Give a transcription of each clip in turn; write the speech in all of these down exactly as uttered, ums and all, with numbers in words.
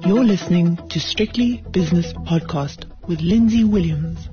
You're listening to Strictly Business Podcast with Lindsay Williams.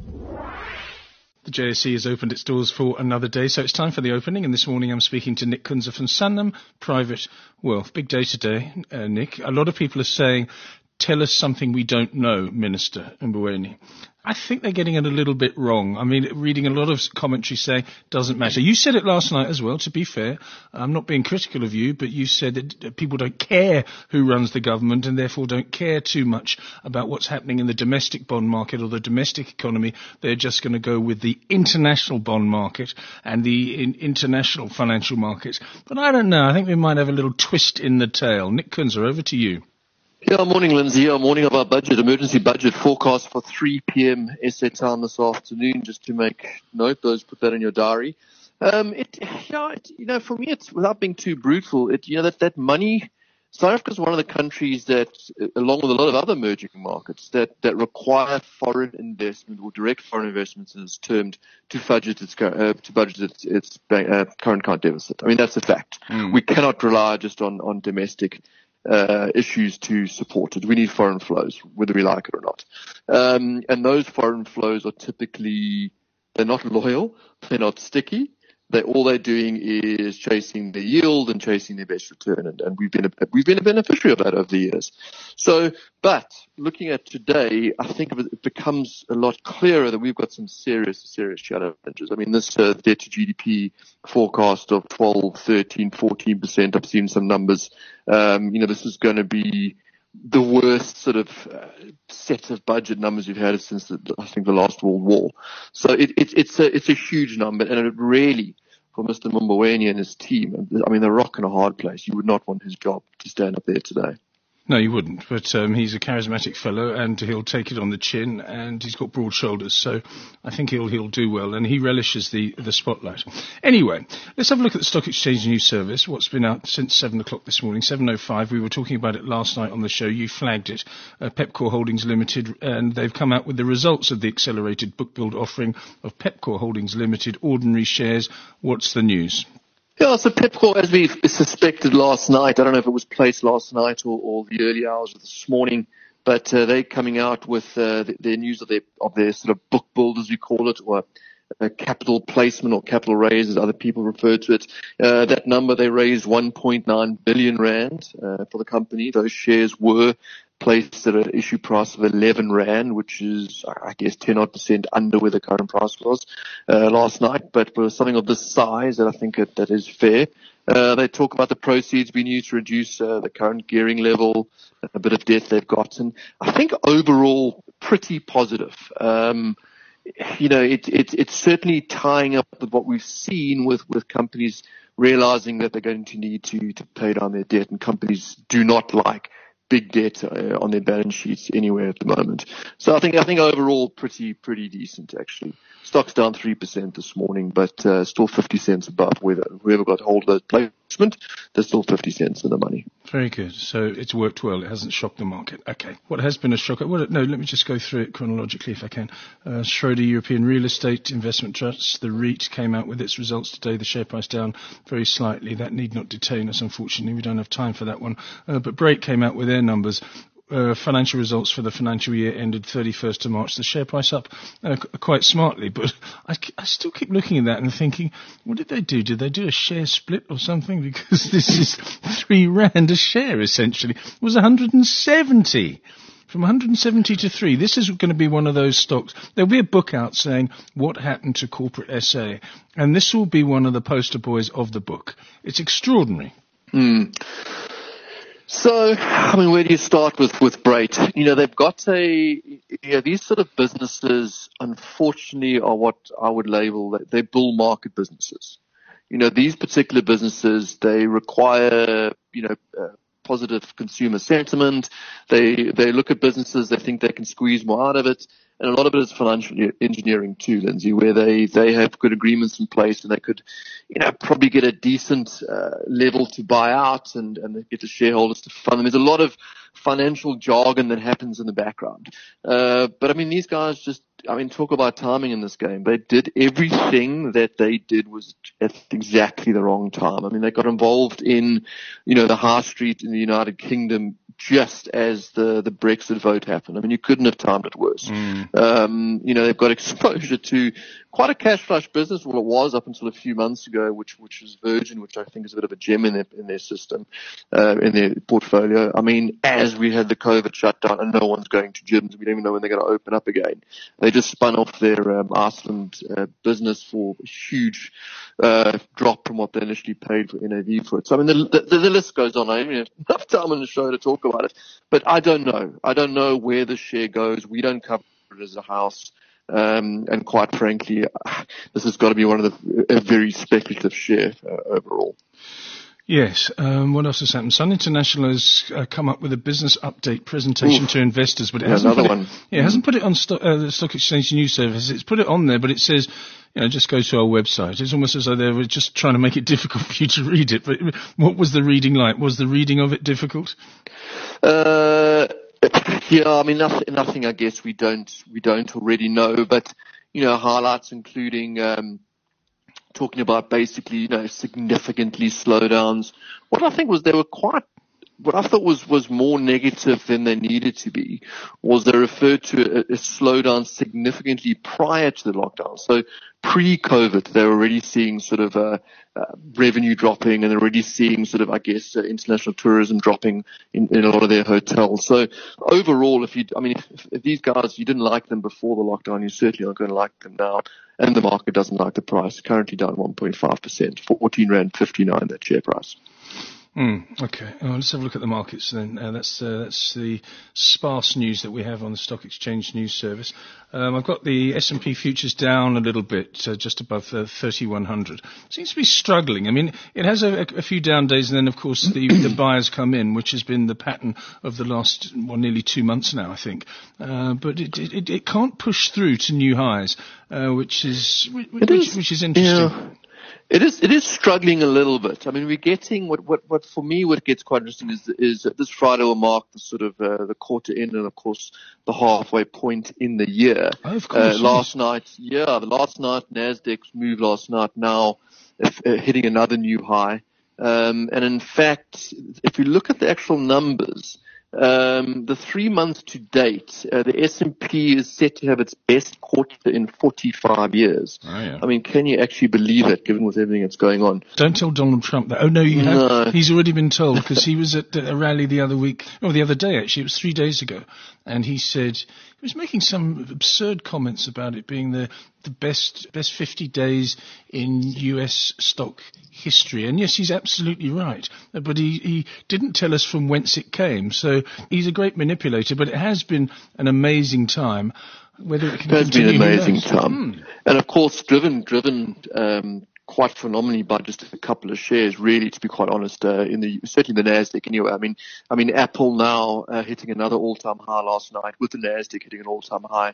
The J S E has opened its doors for another day, so it's time for the opening. And this morning I'm speaking to Nick Kunze from Sanlam Private Wealth. Big day today, uh, Nick. A lot of people are saying, tell us something we don't know, Minister Mboweni. I think they're getting it a little bit wrong. I mean, reading a lot of commentary saying doesn't matter. You said it last night as well, to be fair. I'm not being critical of you, but you said that people don't care who runs the government and therefore don't care too much about what's happening in the domestic bond market or the domestic economy. They're just going to go with the international bond market and the in- international financial markets. But I don't know. I think we might have a little twist in the tail. Nick Kunze, over to you. Yeah, morning, Lindsay. Yeah, morning of our budget, emergency budget forecast for three p.m. S A time this afternoon. Just to make note, those put that in your diary. Um, it, yeah, it, you know, for me, it's without being too brutal. It, you know, that that money. South Africa is one of the countries that, along with a lot of other emerging markets, that that require foreign investment or direct foreign investments, as it's termed, to budget its uh, to budget its, its uh, current account deficit. I mean, that's a fact. Mm. We cannot rely just on on domestic Uh, issues to support it. We need foreign flows, whether we like it or not. Um, and those foreign flows are typically, they're not loyal, they're not sticky. They all they're doing is chasing the yield and chasing their best return. And, and we've been a, we've been a beneficiary of that over the years. So, but looking at today, I think it becomes a lot clearer that we've got some serious, serious challenges. I mean, this uh, debt to G D P forecast of twelve, thirteen, fourteen percent. I've seen some numbers. Um, you know, this is going to be the worst sort of uh, set of budget numbers we've had since the, I think the last World War. So it, it, it's a it's a huge number, and it really, for Mister Mboweni and his team, I mean, they're a rock and a hard place. You would not want his job to stand up there today. No, you wouldn't, but um, he's a charismatic fellow and he'll take it on the chin and he's got broad shoulders, so I think he'll he'll do well and he relishes the, the spotlight. Anyway, let's have a look at the Stock Exchange News Service, what's been out since seven o'clock this morning, seven oh five. We were talking about it last night on the show. You flagged it, uh, Pepkor Holdings Limited, and they've come out with the results of the accelerated book build offering of Pepkor Holdings Limited ordinary shares. What's the news? Yeah, so Pepkor, as we suspected last night, I don't know if it was placed last night or, or the early hours of this morning, but uh, they're coming out with uh, their news of their, of their sort of book build, as we call it, or a capital placement or capital raise, as other people refer to it. Uh, that number, they raised one point nine billion rand uh, for the company. Those shares were placed at an issue price of eleven rand, which is, I guess, ten odd percent under where the current price was uh, last night. But for something of this size, that I think it, that is fair. Uh, they talk about the proceeds being used to reduce uh, the current gearing level, a bit of debt they've got, and I think overall pretty positive. Um, you know, it, it, it's certainly tying up with what we've seen with, with companies realizing that they're going to need to, to pay down their debt, and companies do not like big debt uh, on their balance sheets anywhere at the moment. So I think I think overall pretty pretty decent actually. Stock's down three percent this morning, but uh, still fifty cents above whoever, whoever got hold of that placement. There's still fifty cents in the money. Very good. So it's worked well. It hasn't shocked the market. Okay. What has been a shocker? Well, no, let me just go through it chronologically if I can. Uh, Schroeder European Real Estate Investment Trust, the REIT, came out with its results today. The share price down very slightly. That need not detain us, unfortunately. We don't have time for that one. Uh, but Brait came out with their numbers. Uh, financial results for the financial year ended thirty-first of March. The share price up uh, quite smartly, but I, I still keep looking at that and thinking, what did they do? Did they do a share split or something? Because this is three rand a share, essentially. It was one hundred seventy. From one hundred seventy to three. This is going to be one of those stocks. There'll be a book out saying what happened to corporate S A, and this will be one of the poster boys of the book. It's extraordinary. Hmm. So, I mean, where do you start with, with Brait? You know, they've got a, you know, these sort of businesses, unfortunately, are what I would label, they're bull market businesses. You know, these particular businesses, they require, you know, uh, positive consumer sentiment. They, they look at businesses, they think they can squeeze more out of it. And a lot of it is financial engineering too, Lindsay, where they, they have good agreements in place and they could, you know, probably get a decent uh, level to buy out and, and get the shareholders to fund them. There's a lot of financial jargon that happens in the background. Uh, but I mean, these guys just, I mean, talk about timing in this game. They did everything that they did was at exactly the wrong time. I mean, they got involved in, you know, the high street in the United Kingdom just as the, the Brexit vote happened. I mean, you couldn't have timed it worse. Mm. Um, you know, they've got exposure to quite a cash flush business. Well, it was up until a few months ago, which, which is Virgin, which I think is a bit of a gem in their, in their system, uh, in their portfolio. I mean, as we had the COVID shutdown and no one's going to gyms, we don't even know when they're going to open up again. They just spun off their um, Iceland uh, business for a huge uh, drop from what they initially paid for N A V for it. So, I mean, the, the, the list goes on. I don't have enough time on the show to talk about it. But I don't know. I don't know where the share goes. We don't cover it as a house. Um, and quite frankly, this has got to be one of the a very speculative share uh, overall. Yes. Um, what else has happened? Sun International has uh, come up with a business update presentation Oof. to investors, but it yeah, hasn't, put one. it, yeah, it mm. hasn't put it on sto- uh, the Stock Exchange News Service. It's put it on there, but it says, you know, just go to our website. It's almost as though they were just trying to make it difficult for you to read it. But what was the reading like? Was the reading of it difficult? Uh, yeah, I mean, nothing, nothing I guess we don't, we don't already know, but, you know, highlights including, um, talking about basically, you know, significantly slowdowns. What I think was they were quite, what I thought was, was more negative than they needed to be was they referred to a, a slowdown significantly prior to the lockdown. So pre-COVID, they were already seeing sort of uh, uh, revenue dropping and they're already seeing sort of, I guess, uh, international tourism dropping in, in a lot of their hotels. So overall, if you, I mean, if, if these guys, you didn't like them before the lockdown, you're certainly not going to like them now. And the market doesn't like the price. Currently down one point five percent, fourteen rand fifty-nine, that share price. Mm, okay, well, let's have a look at the markets then. Uh, that's uh, that's the sparse news that we have on the Stock Exchange News Service. Um, I've got the S and P futures down a little bit, uh, just above uh, thirty-one hundred. Seems to be struggling. I mean, it has a, a few down days, and then of course the, the buyers come in, which has been the pattern of the last well, nearly two months now, I think. Uh, but it, it it can't push through to new highs, uh, which is which, is, which is interesting. Yeah. It is, it is struggling a little bit. I mean, we're getting, what, what, what for me, what gets quite interesting is, is that this Friday will mark the sort of, uh, the quarter end and of course the halfway point in the year. Oh, of course. Uh, last night, yeah, the last night, NASDAQ's moved last night now, if, uh, hitting another new high. Um, and in fact, if you look at the actual numbers, Um, the three months to date, uh, the S and P is set to have its best quarter in forty-five years. Oh, yeah. I mean, can you actually believe it, given with everything that's going on? Don't tell Donald Trump that. Oh, no, you have. No. He's already been told, because he was at a rally the other week, or the other day, actually. It was three days ago. And he said, he was making some absurd comments about it being the, the best, best fifty days in U S stock history. And yes, he's absolutely right. But he, he didn't tell us from whence it came. So he's a great manipulator, but it has been an amazing time. Whether it can it has been an amazing knows. time. Hmm. And of course, driven, driven, um, quite phenomenally by just a couple of shares, really, to be quite honest, uh, in the, certainly the NASDAQ anyway. I mean, I mean, Apple now, uh, hitting another all-time high last night with the NASDAQ hitting an all-time high.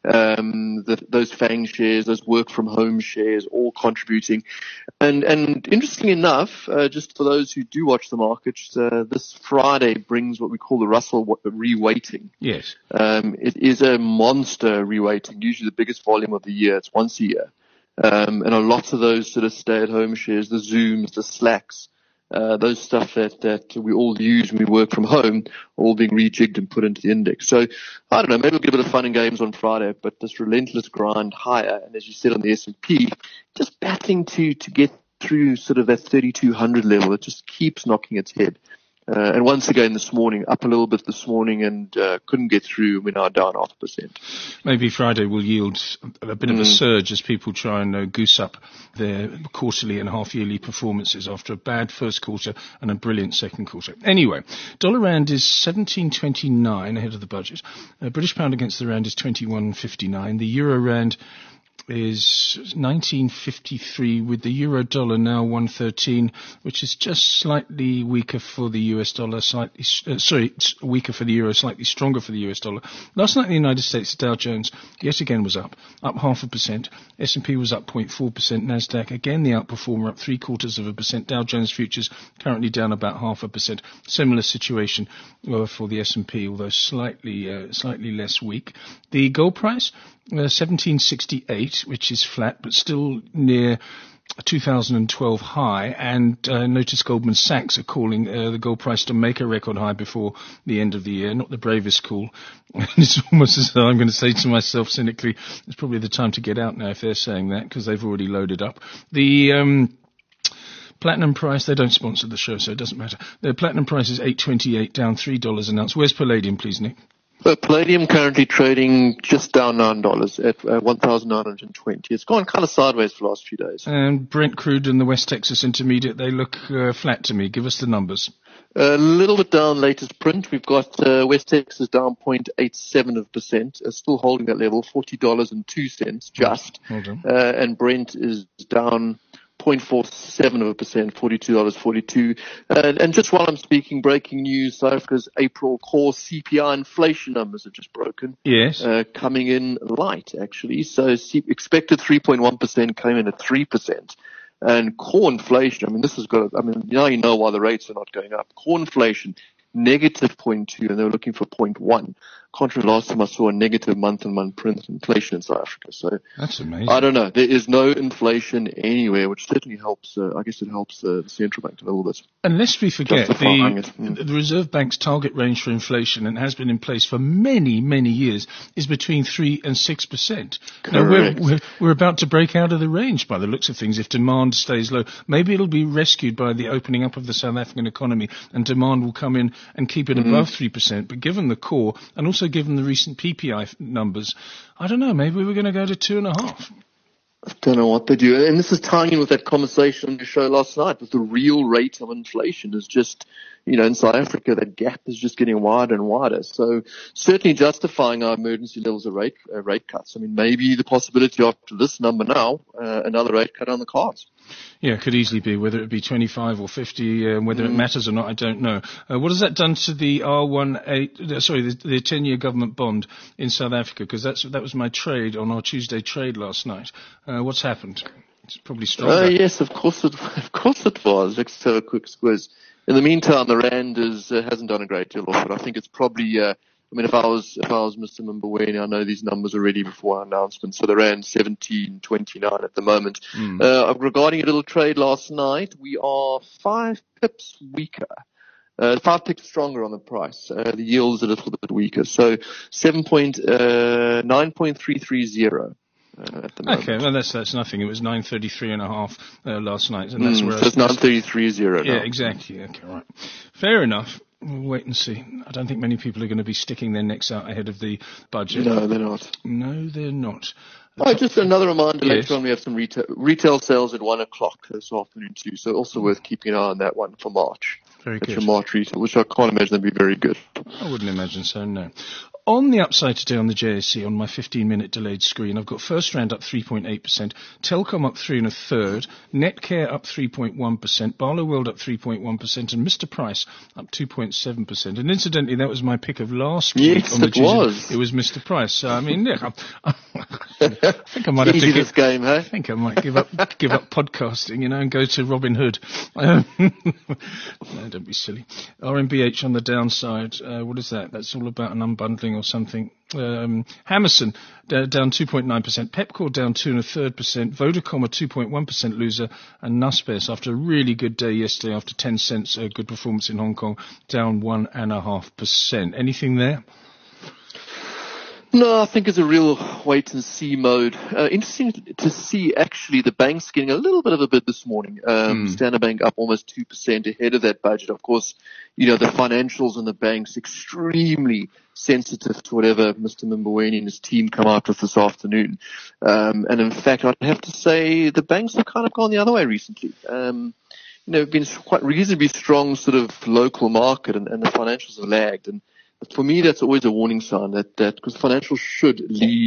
Um, the, those FANG shares, those work from home shares, all contributing. And, and interestingly enough, uh, just for those who do watch the markets, uh, this Friday brings what we call the Russell reweighting. Yes. Um, it is a monster reweighting, usually the biggest volume of the year. It's once a year. Um, and a lot of those sort of stay-at-home shares, the Zooms, the Slacks, uh, those stuff that, that we all use when we work from home, are all being rejigged and put into the index. So, I don't know, maybe we'll get a bit of fun and games on Friday, but this relentless grind higher, and as you said on the S and P, just battling to, to get through sort of that thirty-two hundred level. It just keeps knocking its head. Uh, and once again this morning, up a little bit this morning and uh, couldn't get through. We're now down half a percent. Maybe Friday will yield a bit of mm. a surge as people try and uh, goose up their quarterly and half-yearly performances after a bad first quarter and a brilliant second quarter. Anyway, dollar rand is seventeen twenty-nine ahead of the budget. Uh, British pound against the rand is twenty-one fifty-nine. The euro rand is nineteen fifty-three, with the euro dollar now one thirteen, which is just slightly weaker for the U S dollar, slightly, uh, sorry, it's weaker for the euro, slightly stronger for the U S dollar. Last night in the United States, the Dow Jones yet again was up, up half a percent. S and P was up zero point four percent. NASDAQ, again the outperformer, up three quarters of a percent. Dow Jones futures currently down about half a percent. Similar situation uh, for the S and P, although slightly, uh, slightly less weak. The gold price, uh, seventeen sixty-eight, which is flat, but still near a two thousand twelve high, and uh, notice Goldman Sachs are calling uh, the gold price to make a record high before the end of the year. Not the bravest call. It's almost as though I'm going to say to myself cynically, it's probably the time to get out now if they're saying that, because they've already loaded up. The um, platinum price, they don't sponsor the show, so it doesn't matter. The platinum price is eight twenty-eight, down three dollars an ounce. Where's palladium, please, Nick? Uh, palladium currently trading just down nine dollars at uh, one thousand nine hundred twenty. It's gone kind of sideways for the last few days. And Brent crude and the West Texas Intermediate, they look uh, flat to me. Give us the numbers. A little bit down latest print. We've got uh, West Texas down zero point eight seven percent, uh, still holding that level, forty dollars and two cents just. Hold on. Uh, and Brent is down zero point four seven of a percent, forty-two dollars and forty-two cents. And, and just while I'm speaking, breaking news, South Africa's April core C P I inflation numbers have just broken. Yes. Uh, coming in light, actually. So C- expected three point one percent came in at three percent. And core inflation, I mean, this has got, I mean, now you know why the rates are not going up. Core inflation, negative zero point two, and they were looking for zero point one. Contrary last time I saw a negative month-on-month print inflation in South Africa. So that's amazing. I don't know. There is no inflation anywhere, which certainly helps. Uh, I guess it helps uh, the central bank a little bit. And lest we forget, the, mm. the Reserve Bank's target range for inflation, and has been in place for many, many years, is between three and six percent. Now we're, we're we're about to break out of the range by the looks of things if demand stays low. Maybe it'll be rescued by the opening up of the South African economy, and demand will come in and keep it mm-hmm. above three percent. But given the core, and also given the recent P P I numbers, I don't know, maybe we're going to go to two and a half. I don't know what they do. And this is tying in with that conversation on the show last night, with the real rate of inflation is just, you know, in South Africa, that gap is just getting wider and wider. So certainly justifying our emergency levels of rate, uh, rate cuts. I mean, maybe the possibility after this number now, uh, another rate cut on the cards. Yeah, it could easily be, whether it be twenty-five or fifty, uh, whether mm. it matters or not, I don't know. Uh, what has that done to the R eighteen, uh, sorry, the, the ten-year government bond in South Africa? Because that's that was my trade on our Tuesday trade last night. Uh, what's happened? It's probably stronger. Uh, yes, of course it, of course it was. Let's have a quick squiz. In the meantime, the rand is, uh, hasn't done a great deal off it. I think it's probably, uh, I mean, if I was, if I was Mister Mboweni, I know these numbers already before our announcement. So the rand seventeen twenty-nine at the moment. Mm. Uh, regarding a little trade last night, we are five pips weaker. Uh, five pips stronger on the price. Uh, the yield is a little bit weaker. So seven point, uh, nine point three three zero. Uh, at the moment. Okay, well that's that's nothing. It was nine thirty three and a half uh, last night, and that's mm, where so it's nine thirty three zero. Yeah, exactly. Okay, right. Fair enough. We'll wait and see. I don't think many people are going to be sticking their necks out ahead of the budget. No, they're not. No, they're not. Oh, just another reminder. Yes. Later on, we have some retail retail sales at one o'clock this afternoon too. So also worth keeping an eye on that one for March. Very That's good. For March retail, which I can't imagine would be very good. I wouldn't imagine so. No. On the upside today on the J S C, on my fifteen-minute delayed screen, I've got First Rand up three point eight percent, Telkom up three and a third, Netcare up three point one percent, Barloworld up three point one percent, and Mister Price up two point seven percent. And incidentally, that was my pick of last week. Yes, on the it Tuesday. was. It was Mister Price. So I mean, look, I, I think I might have Easy to this give, game, hey? I think I might give up give up podcasting, you know, and go to Robin Hood. Um, no, don't be silly. R M B H on the downside. Uh, what is that? That's all about an unbundling or something. Um, Hammerson uh, down two point nine percent, Pepkor down two and a third percent, Vodacom a two point one percent loser, and Naspers after a really good day yesterday, after ten cents, a good performance in Hong Kong, down one and a half percent. Anything there? No, I think it's a real wait and see mode. Uh, interesting to see actually the banks getting a little bit of a bid this morning. Um, mm. Standard Bank up almost two percent ahead of that budget. Of course, you know, the financials and the banks extremely sensitive to whatever Mister Mboweni and his team come out with this afternoon. Um, and in fact, I'd have to say the banks have kind of gone the other way recently. Um, you know, been quite reasonably strong sort of local market, and, and the financials have lagged. And for me, that's always a warning sign that, that because financials should lead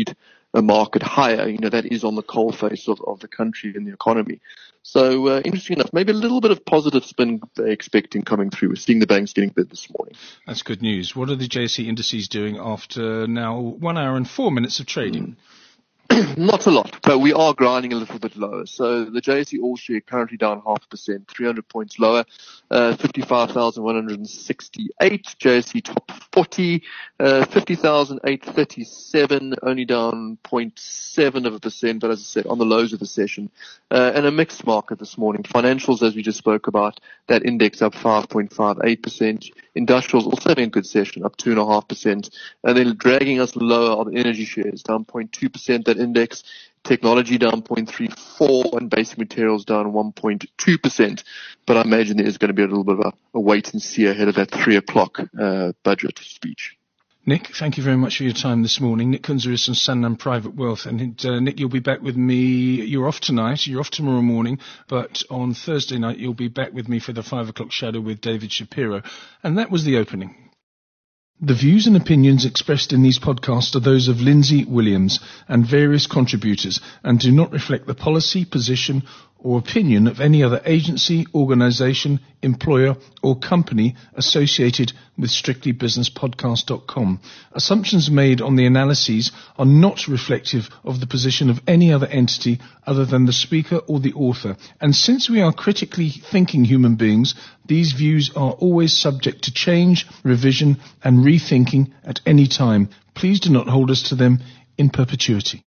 a market higher. You know, that is on the coal face of, of the country and the economy. So, uh, interesting enough, maybe a little bit of positive spin they're expecting coming through. We're seeing the banks getting bid this morning. That's good news. What are the J S E indices doing after now one hour and four minutes of trading? Mm. Not a lot, but we are grinding a little bit lower. So the J S E All Share currently down half percent, three hundred points lower, uh, fifty-five thousand one hundred sixty-eight. J S E Top forty, uh, fifty thousand eight hundred thirty-seven, only down zero point seven of a percent, but as I said, on the lows of the session. Uh, and a mixed market this morning. Financials, as we just spoke about, that index up five point five eight percent. Industrials also having a good session, up two point five percent. And then dragging us lower are the energy shares, down zero point two percent. That index, technology down zero point three four, and basic materials down one point two percent. But I imagine there is going to be a little bit of a, a wait and see ahead of that three o'clock uh, budget speech. Nick, thank you very much for your time this morning. Nick Kunzer is from Sanlam Private Wealth. And uh, Nick, you'll be back with me. You're off tonight. You're off tomorrow morning. But on Thursday night, you'll be back with me for the five o'clock shadow with David Shapiro. And that was the opening. The views and opinions expressed in these podcasts are those of Lindsay Williams and various contributors and do not reflect the policy, position or opinion of any other agency, organisation, employer or company associated with strictly business podcast dot com. Assumptions made on the analyses are not reflective of the position of any other entity other than the speaker or the author. And since we are critically thinking human beings, these views are always subject to change, revision and rethinking at any time. Please do not hold us to them in perpetuity.